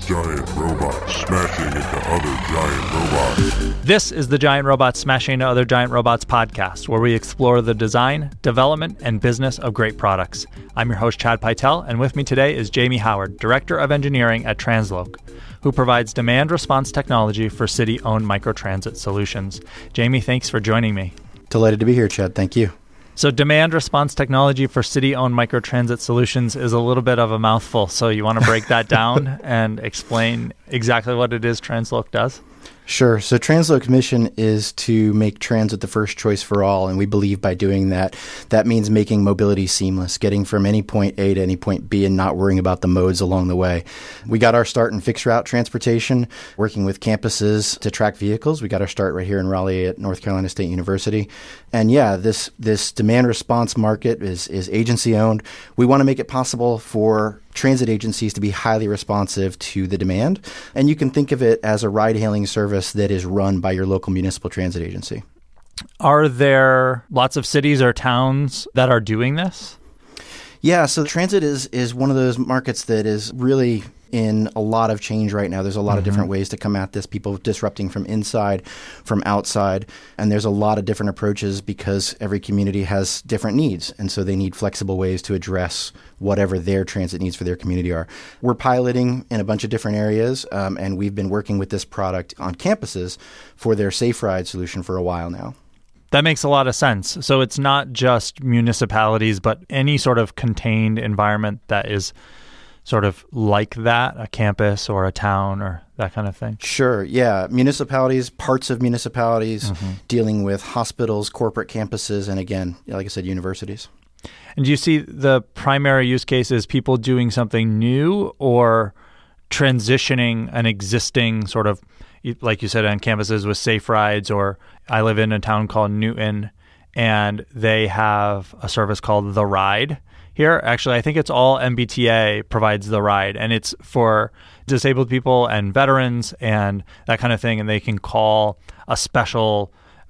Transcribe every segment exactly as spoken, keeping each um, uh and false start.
Giant robots smashing into other giant robots. This is the Giant Robots Smashing into Other Giant Robots podcast, where we explore the design, development, and business of great products. I'm your host, Chad Pytel, and with me today is Jamie Howard, Director of Engineering at Transloc, who provides demand response technology for city-owned microtransit solutions. Jamie, thanks for joining me. Delighted to be here, Chad. Thank you. So demand response technology for city-owned microtransit solutions is a little bit of a mouthful. So you want to break that down and explain exactly what it is Transloc does? Sure. So Transloc's mission is to make transit the first choice for all, and we believe by doing that, that means making mobility seamless, getting from any point A to any point B and not worrying about the modes along the way. We got our start in fixed route transportation, working with campuses to track vehicles. We got our start right here in Raleigh at North Carolina State University. And yeah, this this demand response market is, is agency owned. We want to make it possible for transit agencies to be highly responsive to the demand. And you can think of it as a ride-hailing service that is run by your local municipal transit agency. Are there lots of cities or towns that are doing this? Yeah, so transit is is one of those markets that is really in a lot of change right now. There's a lot mm-hmm. of different ways to come at this, people disrupting from inside, from outside, and there's a lot of different approaches because every community has different needs, and so they need flexible ways to address whatever their transit needs for their community are. We're piloting in a bunch of different areas, um, and we've been working with this product on campuses for their Safe Ride solution for a while now. That makes a lot of sense. So it's not just municipalities, but any sort of contained environment that is sort of like that, a campus or a town or that kind of thing? Sure, yeah. Municipalities, parts of municipalities, mm-hmm. dealing with hospitals, corporate campuses, and again, like I said, universities. And do you see the primary use case as people doing something new or transitioning an existing sort of, like you said, on campuses with Safe Rides? Or I live in a town called Newton, and they have a service called The Ride here. Actually, I think it's all M B T A provides The Ride, and it's for disabled people and veterans and that kind of thing, and they can call a special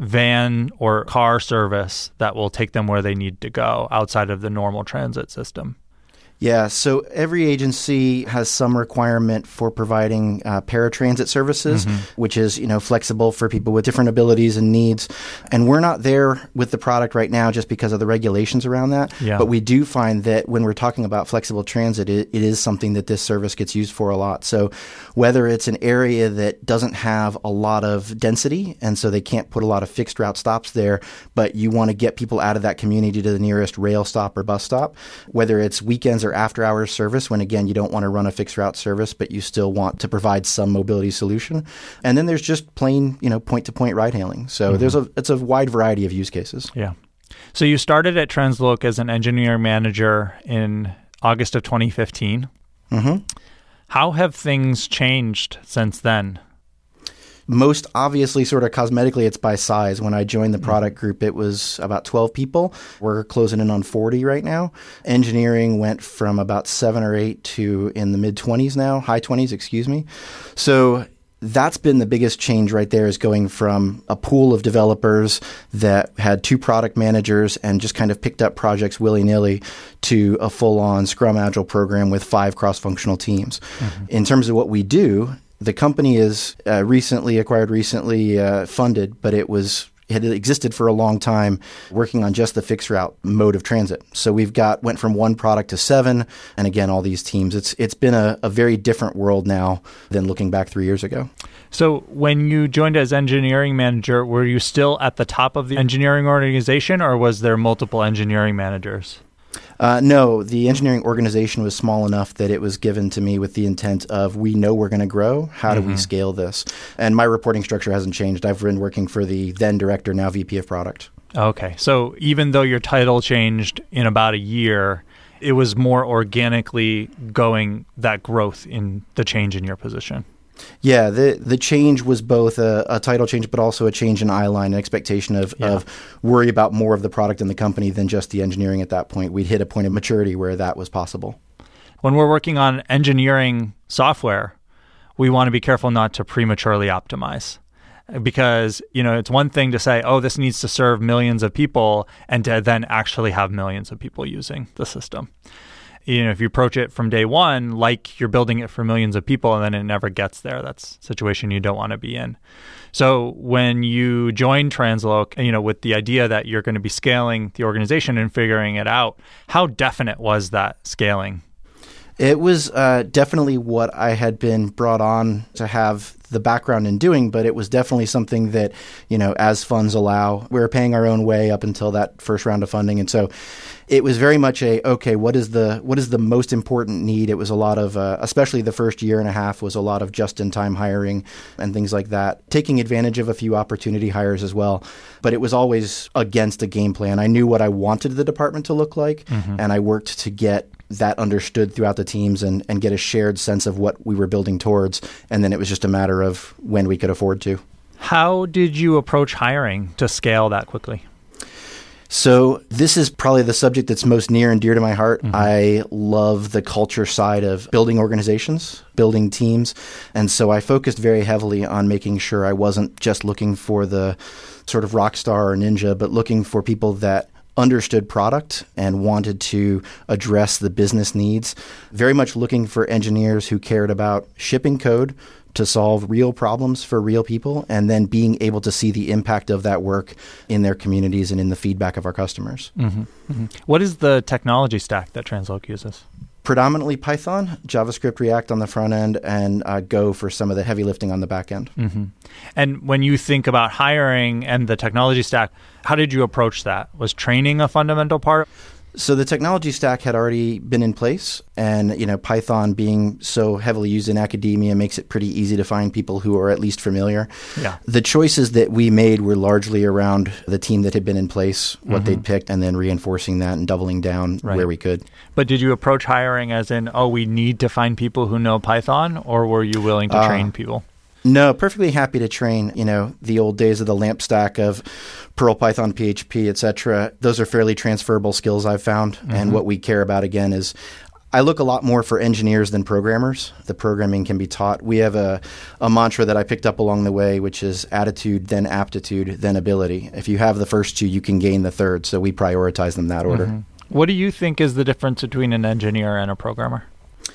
van or car service that will take them where they need to go outside of the normal transit system. Yeah, so every agency has some requirement for providing uh, paratransit services, mm-hmm. which is, you know, flexible for people with different abilities and needs. And we're not there with the product right now just because of the regulations around that. Yeah. But we do find that when we're talking about flexible transit, it, it is something that this service gets used for a lot. So whether it's an area that doesn't have a lot of density, and so they can't put a lot of fixed route stops there, but you want to get people out of that community to the nearest rail stop or bus stop, whether it's weekends or after hours service, when again you don't want to run a fixed route service but you still want to provide some mobility solution. And then there's just plain, you know, point to point ride hailing. So mm-hmm. there's a it's a wide variety of use cases. Yeah. So you started at Transloc as an engineering manager in August of twenty fifteen. Mm-hmm. How have things changed since then? Most obviously, sort of cosmetically, it's by size. When I joined the product group, it was about twelve people. We're closing in on forty right now. Engineering went from about seven or eight to in the mid-twenties now, high twenties, excuse me. So that's been the biggest change right there, is going from a pool of developers that had two product managers and just kind of picked up projects willy-nilly to a full-on Scrum Agile program with five cross-functional teams. Mm-hmm. In terms of what we do, the company is uh, recently acquired, recently uh, funded, but it was it had existed for a long time working on just the fixed route mode of transit. So we've got went from one product to seven, and again, all these teams. It's It's been a, a very different world now than looking back three years ago. So when you joined as engineering manager, were you still at the top of the engineering organization, or was there multiple engineering managers? Uh, no, the engineering organization was small enough that it was given to me with the intent of, we know we're going to grow. How do mm-hmm. we scale this? And my reporting structure hasn't changed. I've been working for the then director, now V P of product. Okay. So even though your title changed in about a year, it was more organically going that growth in the change in your position. Yeah, the the change was both a, a title change, but also a change in eye line, an expectation of, yeah. of worry about more of the product in the company than just the engineering at that point. We'd hit a point of maturity where that was possible. When we're working on engineering software, we want to be careful not to prematurely optimize. Because, you know, it's one thing to say, oh, this needs to serve millions of people, and to then actually have millions of people using the system. You know, if you approach it from day one, like you're building it for millions of people and then it never gets there, that's a situation you don't want to be in. So when you joined Transloc, you know, with the idea that you're going to be scaling the organization and figuring it out, how definite was that scaling? It was uh, definitely what I had been brought on to have the background in doing, but it was definitely something that, you know, as funds allow, we were paying our own way up until that first round of funding. And so it was very much a, okay, what is the what is the most important need? It was a lot of, uh, especially the first year and a half was a lot of just-in-time hiring and things like that, taking advantage of a few opportunity hires as well. But it was always against a game plan. I knew what I wanted the department to look like, mm-hmm. and I worked to get that understood throughout the teams and, and get a shared sense of what we were building towards. And then it was just a matter of when we could afford to. How did you approach hiring to scale that quickly? So this is probably the subject that's most near and dear to my heart. Mm-hmm. I love the culture side of building organizations, building teams. And so I focused very heavily on making sure I wasn't just looking for the sort of rock star or ninja, but looking for people that understood product and wanted to address the business needs. Very much looking for engineers who cared about shipping code to solve real problems for real people, and then being able to see the impact of that work in their communities and in the feedback of our customers. Mm-hmm. Mm-hmm. What is the technology stack that Transloc uses? Predominantly Python, JavaScript, React on the front end, and uh, Go for some of the heavy lifting on the back end. Mm-hmm. And when you think about hiring and the technology stack, how did you approach that? Was training a fundamental part? So the technology stack had already been in place, and you know, Python being so heavily used in academia makes it pretty easy to find people who are at least familiar. Yeah. The choices that we made were largely around the team that had been in place, what mm-hmm. they'd picked, and then reinforcing that and doubling down right. where we could. But did you approach hiring as in, oh, we need to find people who know Python, or were you willing to uh, train people? No, perfectly happy to train, you know, the old days of the LAMP stack of Perl, Python, P H P, et cetera. Those are fairly transferable skills I've found. Mm-hmm. And what we care about, again, is I look a lot more for engineers than programmers. The programming can be taught. We have a, a mantra that I picked up along the way, which is attitude, then aptitude, then ability. If you have the first two, you can gain the third. So we prioritize them that order. Mm-hmm. What do you think is the difference between an engineer and a programmer?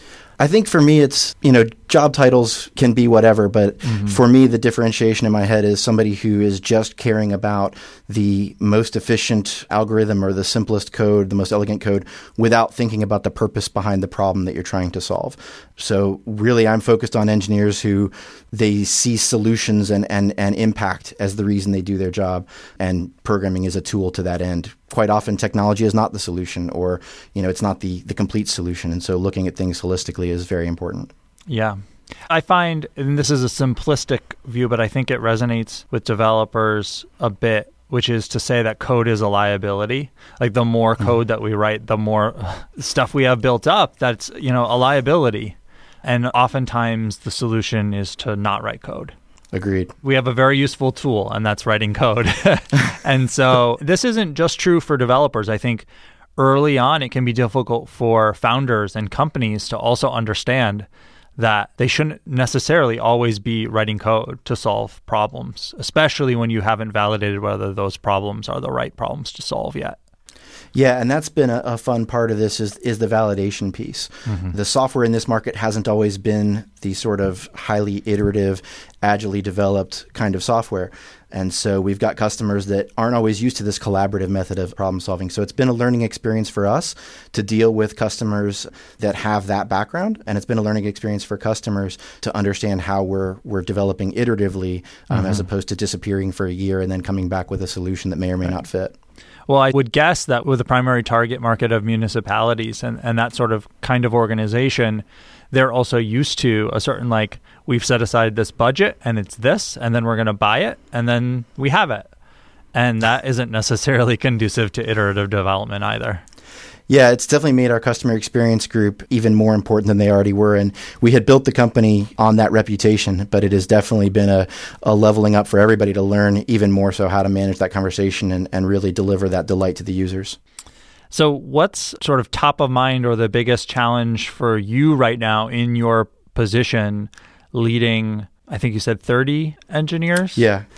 I think for me, it's, you know, job titles can be whatever, but mm-hmm. for me, the differentiation in my head is somebody who is just caring about the most efficient algorithm or the simplest code, the most elegant code, without thinking about the purpose behind the problem that you're trying to solve. So really, I'm focused on engineers who they see solutions and, and, and impact as the reason they do their job, and programming is a tool to that end. Quite often, technology is not the solution, or you know, it's not the, the complete solution. And so looking at things holistically is very important. Yeah. I find, and this is a simplistic view, but I think it resonates with developers a bit, which is to say that code is a liability. Like the more code mm-hmm. that we write, the more stuff we have built up that's, you know, a liability. And oftentimes the solution is to not write code. Agreed. We have a very useful tool, and that's writing code. And so this isn't just true for developers. I think early on, it can be difficult for founders and companies to also understand that they shouldn't necessarily always be writing code to solve problems, especially when you haven't validated whether those problems are the right problems to solve yet. Yeah, and that's been a, a fun part of this is is the validation piece. Mm-hmm. The software in this market hasn't always been the sort of highly iterative, agilely developed kind of software. And so we've got customers that aren't always used to this collaborative method of problem solving. So it's been a learning experience for us to deal with customers that have that background. And it's been a learning experience for customers to understand how we're we're developing iteratively um, mm-hmm. as opposed to disappearing for a year and then coming back with a solution that may or may right. not fit. Well, I would guess that with the primary target market of municipalities and, and that sort of kind of organization, they're also used to a certain, like, we've set aside this budget and it's this, and then we're going to buy it, and then we have it. And that isn't necessarily conducive to iterative development either. Yeah, it's definitely made our customer experience group even more important than they already were. And we had built the company on that reputation, but it has definitely been a, a leveling up for everybody to learn even more so how to manage that conversation and, and really deliver that delight to the users. So what's sort of top of mind or the biggest challenge for you right now in your position leading, I think you said thirty engineers? Yeah.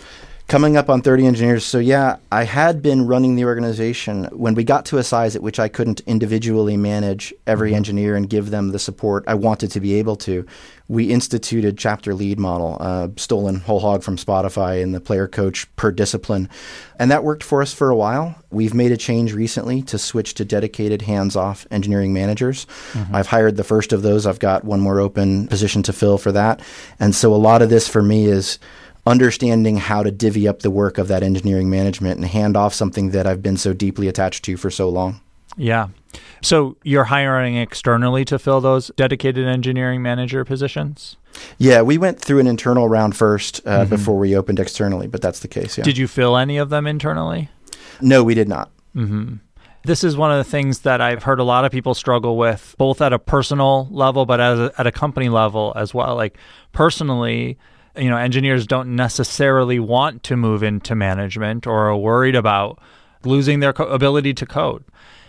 Coming up on thirty engineers. So yeah, I had been running the organization. When we got to a size at which I couldn't individually manage every mm-hmm. engineer and give them the support I wanted to be able to, we instituted chapter lead model, uh, stolen whole hog from Spotify and the player coach per discipline. And that worked for us for a while. We've made a change recently to switch to dedicated hands-off engineering managers. Mm-hmm. I've hired the first of those. I've got one more open position to fill for that. And so a lot of this for me is understanding how to divvy up the work of that engineering management and hand off something that I've been so deeply attached to for so long. Yeah. So you're hiring externally to fill those dedicated engineering manager positions? Yeah, we went through an internal round first uh, mm-hmm. before we opened externally, but that's the case, yeah. Did you fill any of them internally? No, we did not. Mm-hmm. This is one of the things that I've heard a lot of people struggle with, both at a personal level, but as a, at a company level as well. Like personally, you know, engineers don't necessarily want to move into management or are worried about losing their co- ability to code.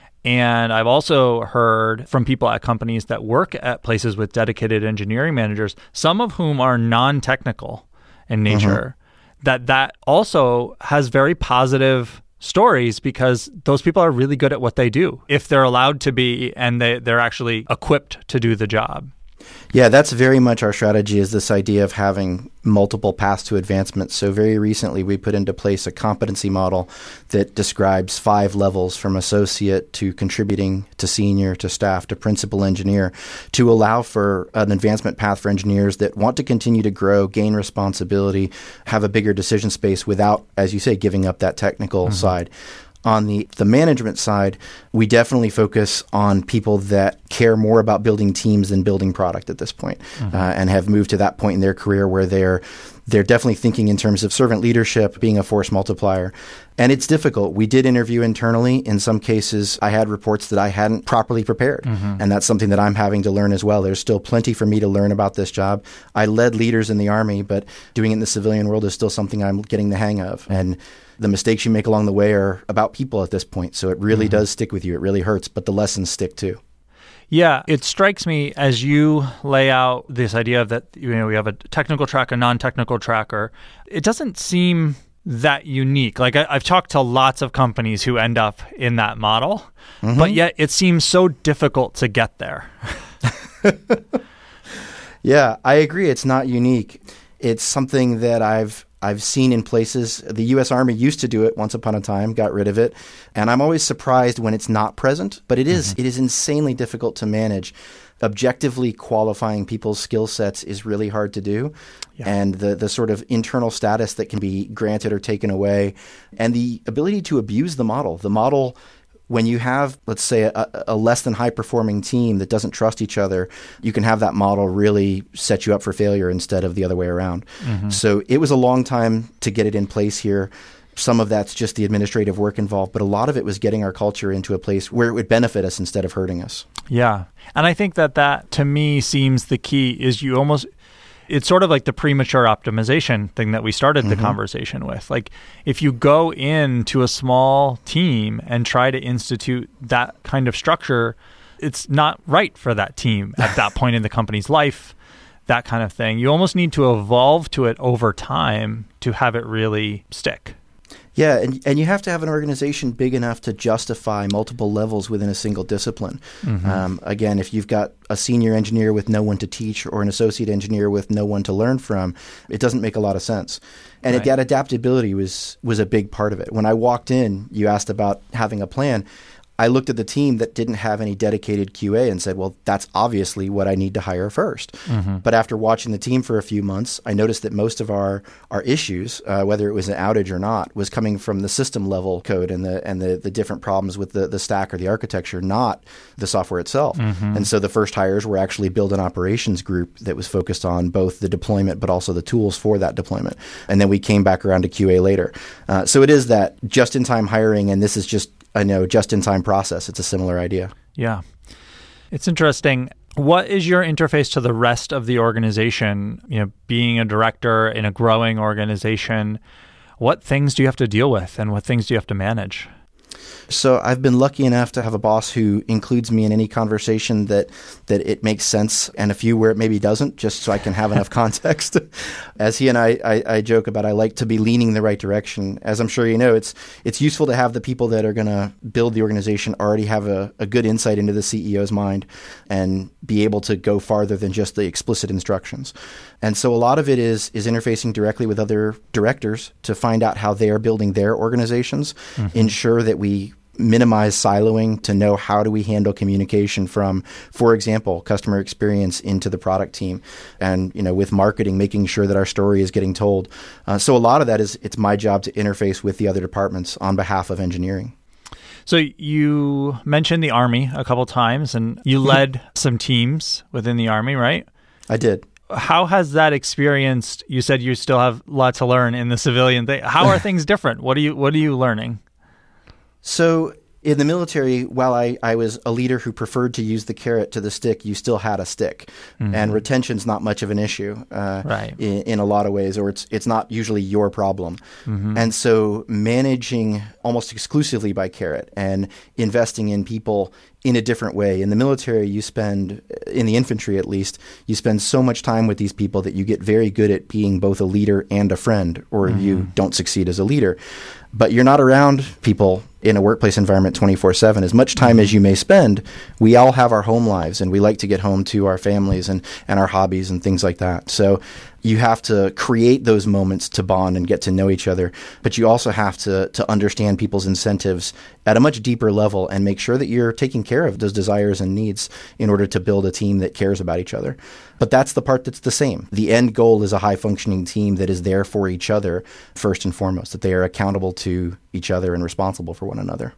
And I've also heard from people at companies that work at places with dedicated engineering managers, some of whom are non-technical in nature, mm-hmm. that that also has very positive stories because those people are really good at what they do if they're allowed to be and they, they're actually equipped to do the job. Yeah, that's very much our strategy, is this idea of having multiple paths to advancement. So very recently, we put into place a competency model that describes five levels from associate to contributing to senior to staff to principal engineer to allow for an advancement path for engineers that want to continue to grow, gain responsibility, have a bigger decision space without, as you say, giving up that technical mm-hmm. side. On the, the management side, we definitely focus on people that care more about building teams than building product at this point, mm-hmm. uh, and have moved to that point in their career where they're they're definitely thinking in terms of servant leadership, being a force multiplier. And it's difficult. We did interview internally. In some cases, I had reports that I hadn't properly prepared. Mm-hmm. And that's something that I'm having to learn as well. There's still plenty for me to learn about this job. I led leaders in the Army, but doing it in the civilian world is still something I'm getting the hang of. And the mistakes you make along the way are about people at this point. So it really mm-hmm. does stick with you. It really hurts, but the lessons stick too. Yeah, it strikes me as you lay out this idea of that, you know, we have a technical track, a non-technical tracker. It doesn't seem that unique. Like I, I've talked to lots of companies who end up in that model, mm-hmm. but yet it seems so difficult to get there. Yeah, I agree. It's not unique. It's something that I've I've seen in places. The U S Army used to do it once upon a time, got rid of it. And I'm always surprised when it's not present, but it is. Mm-hmm. It is insanely difficult to manage. Objectively qualifying people's skill sets is really hard to do. Yeah. And the, the sort of internal status that can be granted or taken away, and the ability to abuse the model. The model, when you have, let's say, a, a less than high-performing team that doesn't trust each other, you can have that model really set you up for failure instead of the other way around. Mm-hmm. So it was a long time to get it in place here. Some of that's just the administrative work involved, but a lot of it was getting our culture into a place where it would benefit us instead of hurting us. Yeah. And I think that that, to me, seems the key is you almost... It's sort of like the premature optimization thing that we started the mm-hmm. conversation with. Like if you go into a small team and try to institute that kind of structure, it's not right for that team at that point in the company's life, that kind of thing. You almost need to evolve to it over time to have it really stick. Yeah, and and you have to have an organization big enough to justify multiple levels within a single discipline. Mm-hmm. Um, again, if you've got a senior engineer with no one to teach or an associate engineer with no one to learn from, it doesn't make a lot of sense. And right. that adaptability was was a big part of it. When I walked in, you asked about having a plan. I looked at the team that didn't have any dedicated Q A and said, well, that's obviously what I need to hire first. Mm-hmm. But after watching the team for a few months, I noticed that most of our, our issues, uh, whether it was an outage or not, was coming from the system level code and the and the, the different problems with the, the stack or the architecture, not the software itself. Mm-hmm. And so the first hires were actually build an operations group that was focused on both the deployment but also the tools for that deployment. And then we came back around to Q A later. Uh, so it is that just-in-time hiring, and this is just I know, just-in-time process. It's a similar idea. Yeah. It's interesting. What is your interface to the rest of the organization? You know, being a director in a growing organization, what things do you have to deal with and what things do you have to manage? So I've been lucky enough to have a boss who includes me in any conversation that that it makes sense, and a few where it maybe doesn't, just so I can have enough context. As he and I, I, I joke about, I like to be leaning in the right direction. As I'm sure you know, it's it's useful to have the people that are going to build the organization already have a, a good insight into the C E O's mind and be able to go farther than just the explicit instructions. And so a lot of it is is interfacing directly with other directors to find out how they are building their organizations, mm-hmm. ensure that we minimize siloing to know how do we handle communication from, for example, customer experience into the product team, and you know, with marketing, making sure that our story is getting told. Uh, so a lot of that is it's my job to interface with the other departments on behalf of engineering. So you mentioned the Army a couple times, and you led some teams within the Army, right? I did. How has that experience? You said you still have a lot to learn in the civilian thing. How are things different? What are you What are you learning? So in the military, while I, I was a leader who preferred to use the carrot to the stick, you still had a stick. Mm-hmm. And retention's not much of an issue uh, right. in, in a lot of ways, or it's it's not usually your problem. Mm-hmm. And so managing almost exclusively by carrot and investing in people in a different way. In the military, you spend, in the infantry at least, you spend so much time with these people that you get very good at being both a leader and a friend, or mm-hmm. you don't succeed as a leader. But you're not around people in a workplace environment twenty-four seven. As much time mm-hmm. as you may spend, we all have our home lives, and we like to get home to our families and, and our hobbies and things like that. So you have to create those moments to bond and get to know each other. But you also have to to understand people's incentives at a much deeper level and make sure that you're taking care of those desires and needs in order to build a team that cares about each other. But that's the part that's the same. The end goal is a high-functioning team that is there for each other first and foremost, that they are accountable to each other and responsible for one another.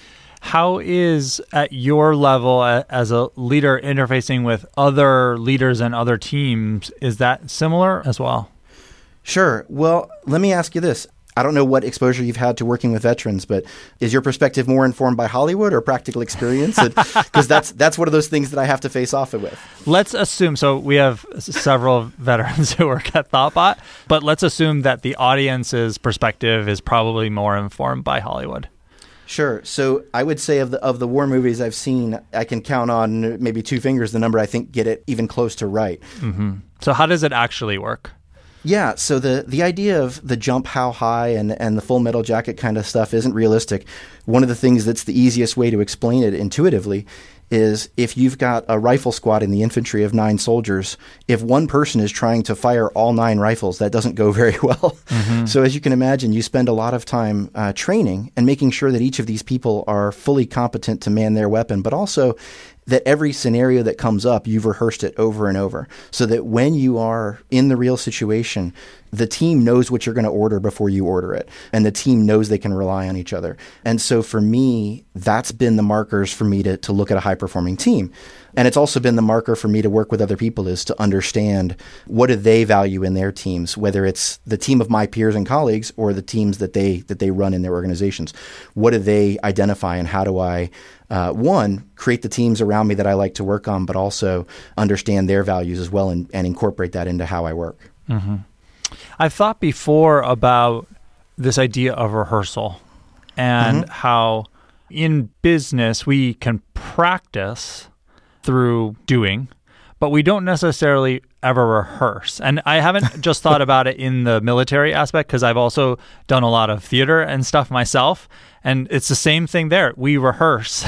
How is, at your level as a leader, interfacing with other leaders and other teams? Is that similar as well? Sure. Well, let me ask you this. I don't know what exposure you've had to working with veterans, but is your perspective more informed by Hollywood or practical experience? Because that's that's one of those things that I have to face off with. Let's assume, so we have several veterans who work at Thoughtbot, but let's assume that the audience's perspective is probably more informed by Hollywood. Sure. So I would say of the of the war movies I've seen, I can count on maybe two fingers the number I think get it even close to right. Mm-hmm. So how does it actually work? Yeah, so the, the idea of the jump how high and, and the full metal jacket kind of stuff isn't realistic. One of the things that's the easiest way to explain it intuitively is if you've got a rifle squad in the infantry of nine soldiers, if one person is trying to fire all nine rifles, that doesn't go very well. Mm-hmm. So as you can imagine, you spend a lot of time uh, training and making sure that each of these people are fully competent to man their weapon, but also that every scenario that comes up, you've rehearsed it over and over so that when you are in the real situation, the team knows what you're going to order before you order it. And the team knows they can rely on each other. And so for me, that's been the markers for me to, to look at a high-performing team. And it's also been the marker for me to work with other people is to understand what do they value in their teams, whether it's the team of my peers and colleagues or the teams that they that they run in their organizations. What do they identify, and how do I, uh, one, create the teams around me that I like to work on, but also understand their values as well and, and incorporate that into how I work. Mm-hmm. I've thought before about this idea of rehearsal and mm-hmm. how in business we can practice through doing, but we don't necessarily ever rehearse. And I haven't just thought about it in the military aspect because I've also done a lot of theater and stuff myself. And it's the same thing there. We rehearse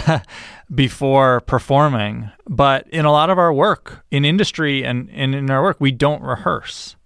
before performing. But in a lot of our work, in industry and, and in our work, we don't rehearse.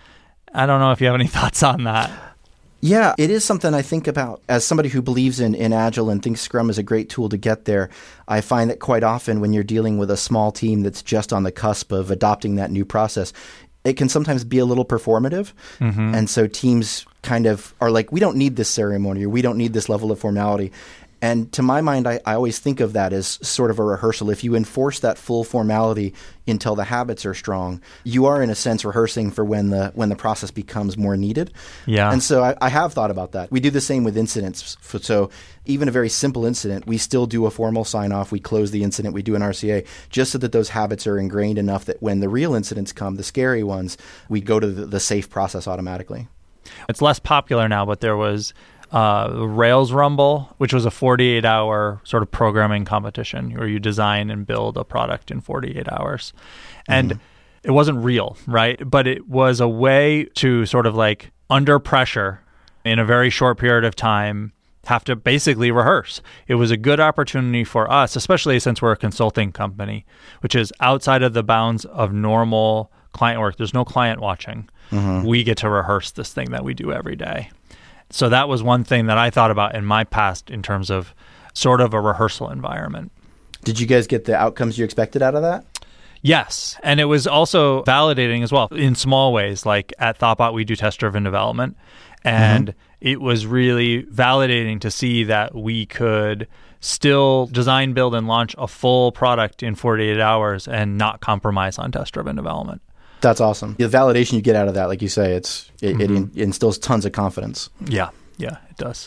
I don't know if you have any thoughts on that. Yeah, it is something I think about. As somebody who believes in, in Agile and thinks Scrum is a great tool to get there, I find that quite often when you're dealing with a small team that's just on the cusp of adopting that new process, it can sometimes be a little performative. Mm-hmm. And so teams kind of are like, we don't need this ceremony, or we don't need this level of formality. And to my mind, I, I always think of that as sort of a rehearsal. If you enforce that full formality until the habits are strong, you are in a sense rehearsing for when the when the process becomes more needed. Yeah. And so I, I have thought about that. We do the same with incidents. So even a very simple incident, we still do a formal sign-off. We close the incident. We do an R C A just so that those habits are ingrained enough that when the real incidents come, the scary ones, we go to the, the safe process automatically. It's less popular now, but there was uh, Rails Rumble, which was a forty-eight hour sort of programming competition where you design and build a product in forty-eight hours. And mm-hmm. it wasn't real, right? But it was a way to sort of like under pressure in a very short period of time have to basically rehearse. It was a good opportunity for us, especially since we're a consulting company, which is outside of the bounds of normal client work. There's no client watching. Mm-hmm. We get to rehearse this thing that we do every day. So that was one thing that I thought about in my past in terms of sort of a rehearsal environment. Did you guys get the outcomes you expected out of that? Yes. And it was also validating as well in small ways. Like at Thoughtbot, we do test-driven development. And mm-hmm. it was really validating to see that we could still design, build, and launch a full product in forty-eight hours and not compromise on test-driven development. That's awesome. The validation you get out of that, like you say, it's it, mm-hmm. it in, instills tons of confidence. Yeah. Yeah, it does.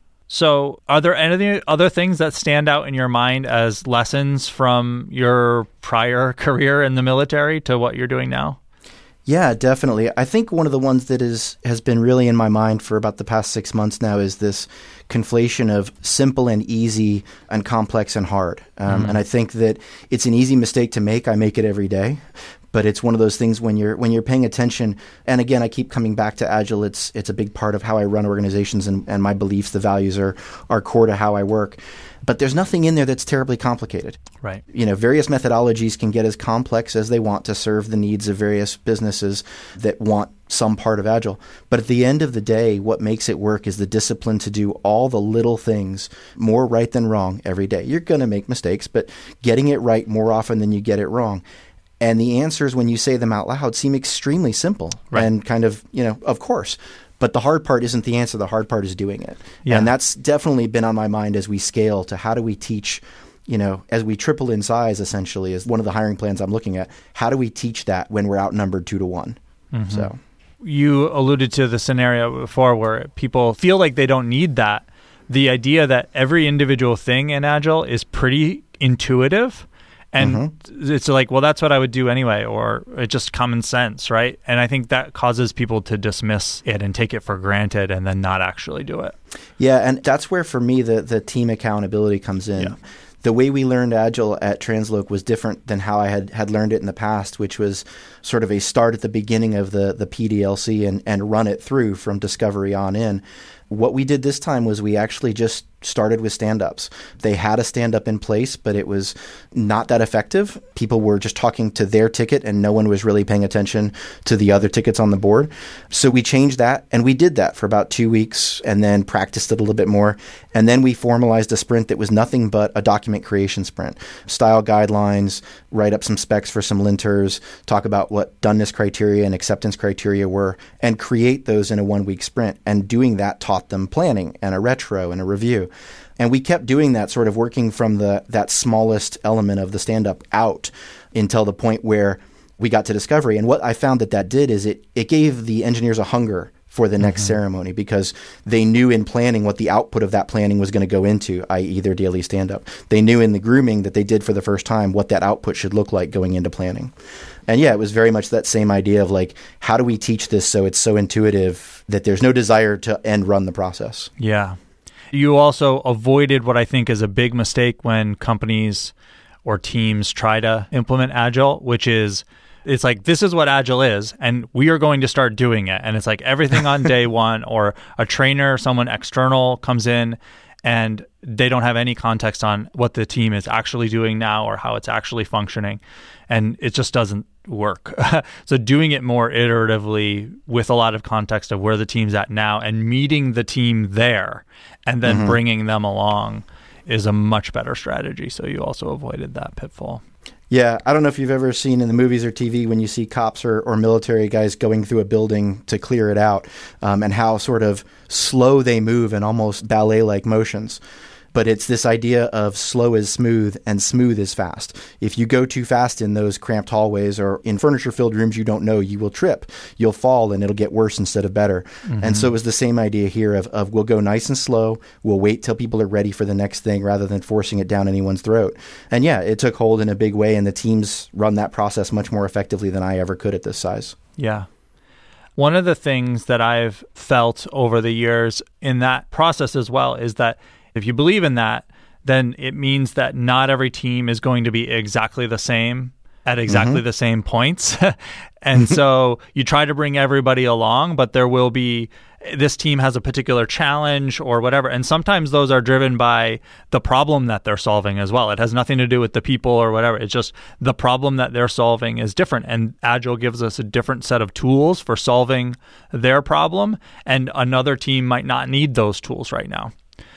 So are there any other things that stand out in your mind as lessons from your prior career in the military to what you're doing now? Yeah, definitely. I think one of the ones that is has been really in my mind for about the past six months now is this conflation of simple and easy and complex and hard. Um, mm-hmm. And I think that it's an easy mistake to make. I make it every day. But it's one of those things when you're when you're paying attention. And again, I keep coming back to Agile. It's it's a big part of how I run organizations, and, and my beliefs, the values are are core to how I work. But there's nothing in there that's terribly complicated. Right. You know, various methodologies can get as complex as they want to serve the needs of various businesses that want some part of Agile. But at the end of the day, what makes it work is the discipline to do all the little things more right than wrong every day. You're going to make mistakes, but getting it right more often than you get it wrong. And the answers, when you say them out loud, seem extremely simple right. and kind of, you know, of course. But the hard part isn't the answer. The hard part is doing it. Yeah. And that's definitely been on my mind as we scale to how do we teach, you know, as we triple in size, essentially, is one of the hiring plans I'm looking at. How do we teach that when we're outnumbered two to one? Mm-hmm. So you alluded to the scenario before where people feel like they don't need that. The idea that every individual thing in Agile is pretty intuitive. And mm-hmm. it's like, well, that's what I would do anyway, or it's just common sense, right? And I think that causes people to dismiss it and take it for granted and then not actually do it. Yeah, and that's where, for me, the, the team accountability comes in. Yeah. The way we learned Agile at Transloc was different than how I had, had learned it in the past, which was sort of a start at the beginning of the, the P D L C and, and run it through from discovery on in. What we did this time was we actually just started with stand-ups. They had a stand-up in place, but it was not that effective. People were just talking to their ticket and no one was really paying attention to the other tickets on the board. So we changed that, and we did that for about two weeks and then practiced it a little bit more. And then we formalized a sprint that was nothing but a document creation sprint. Style guidelines, write up some specs for some linters, talk about what doneness criteria and acceptance criteria were, and create those in a one-week sprint. And doing that taught them planning and a retro and a review. And we kept doing that, sort of working from the that smallest element of the stand-up out until the point where we got to discovery. And what I found that that did is it, it gave the engineers a hunger for the next mm-hmm. ceremony, because they knew in planning what the output of that planning was going to go into, that is their daily stand-up. They knew in the grooming that they did for the first time what that output should look like going into planning. And yeah, it was very much that same idea of like, how do we teach this so it's so intuitive that there's no desire to end run the process? Yeah. You also avoided what I think is a big mistake when companies or teams try to implement Agile, which is it's like, this is what Agile is, and we are going to start doing it. And it's like everything on day one, or a trainer, someone external comes in and they don't have any context on what the team is actually doing now or how it's actually functioning. And it just doesn't work. So doing it more iteratively with a lot of context of where the team's at now and meeting the team there and then mm-hmm. bringing them along is a much better strategy. So you also avoided that pitfall. Yeah, I don't know if you've ever seen in the movies or T V when you see cops or, or military guys going through a building to clear it out, um, and how sort of slow they move in almost ballet-like motions. But it's this idea of slow is smooth and smooth is fast. If you go too fast in those cramped hallways or in furniture-filled rooms you don't know, you will trip. You'll fall and it'll get worse instead of better. Mm-hmm. And so it was the same idea here of, of we'll go nice and slow. We'll wait till people are ready for the next thing rather than forcing it down anyone's throat. And yeah, it took hold in a big way, and the teams run that process much more effectively than I ever could at this size. Yeah. One of the things that I've felt over the years in that process as well is that if you believe in that, then it means that not every team is going to be exactly the same at exactly mm-hmm. the same points. And so you try to bring everybody along, but there will be, this team has a particular challenge or whatever. And sometimes those are driven by the problem that they're solving as well. It has nothing to do with the people or whatever. It's just the problem that they're solving is different. And Agile gives us a different set of tools for solving their problem. And another team might not need those tools right now.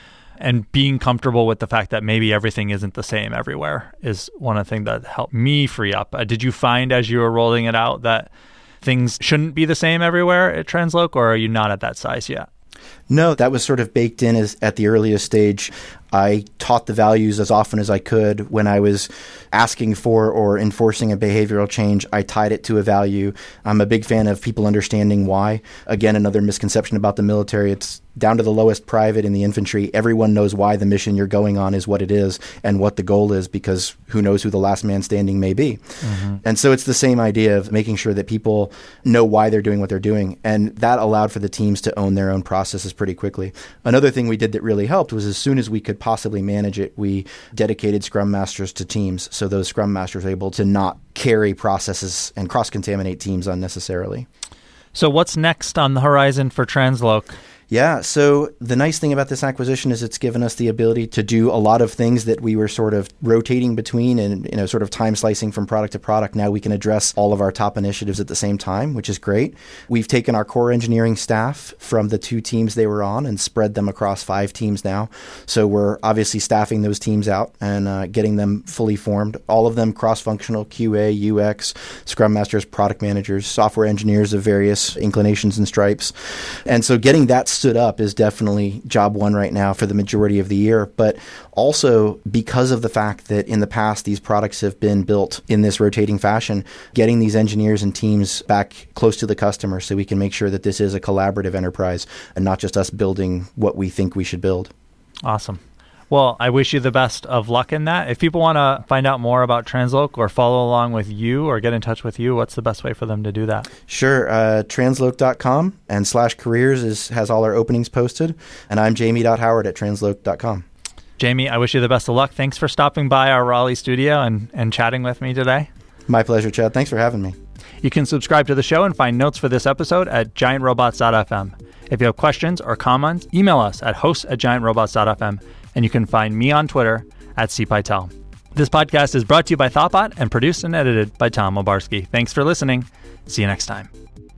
And being comfortable with the fact that maybe everything isn't the same everywhere is one of the things that helped me free up. Uh, did you find as you were rolling it out that things shouldn't be the same everywhere at Transloc, or are you not at that size yet? No, that was sort of baked in as, at the earliest stage. I taught the values as often as I could. When I was asking for or enforcing a behavioral change, I tied it to a value. I'm a big fan of people understanding why. Again, another misconception about the military. It's down to the lowest private in the infantry. Everyone knows why the mission you're going on is what it is and what the goal is, because who knows who the last man standing may be. Mm-hmm. And so it's the same idea of making sure that people know why they're doing what they're doing. And that allowed for the teams to own their own processes pretty quickly. Another thing we did that really helped was as soon as we could possibly manage it, we dedicated Scrum Masters to teams. So those Scrum Masters were able to not carry processes and cross-contaminate teams unnecessarily. So what's next on the horizon for Transloc? Yeah, so the nice thing about this acquisition is it's given us the ability to do a lot of things that we were sort of rotating between and, you know, sort of time slicing from product to product. Now we can address all of our top initiatives at the same time, which is great. We've taken our core engineering staff from the two teams they were on and spread them across five teams now. So we're obviously staffing those teams out and uh, getting them fully formed. All of them cross-functional, Q A, U X, Scrum Masters, product managers, software engineers of various inclinations and stripes. And so getting that stood up is definitely job one right now for the majority of the year. But also because of the fact that in the past these products have been built in this rotating fashion, getting these engineers and teams back close to the customer so we can make sure that this is a collaborative enterprise and not just us building what we think we should build. Awesome. Well, I wish you the best of luck in that. If people want to find out more about Transloc or follow along with you or get in touch with you, what's the best way for them to do that? Sure. Uh, transloc dot com and slash careers is, has all our openings posted. And I'm jamie dot howard at transloc dot com. Jamie, I wish you the best of luck. Thanks for stopping by our Raleigh studio and, and chatting with me today. My pleasure, Chad. Thanks for having me. You can subscribe to the show and find notes for this episode at giant robots dot f m. If you have questions or comments, email us at hosts at giant robots dot f m. And you can find me on Twitter at C Pytel. This podcast is brought to you by Thoughtbot and produced and edited by Tom Obarski. Thanks for listening. See you next time.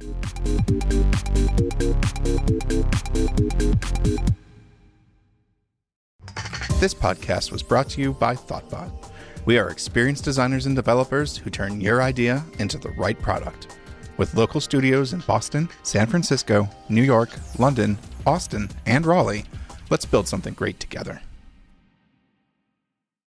This podcast was brought to you by Thoughtbot. We are experienced designers and developers who turn your idea into the right product. With local studios in Boston, San Francisco, New York, London, Austin, and Raleigh, let's build something great together.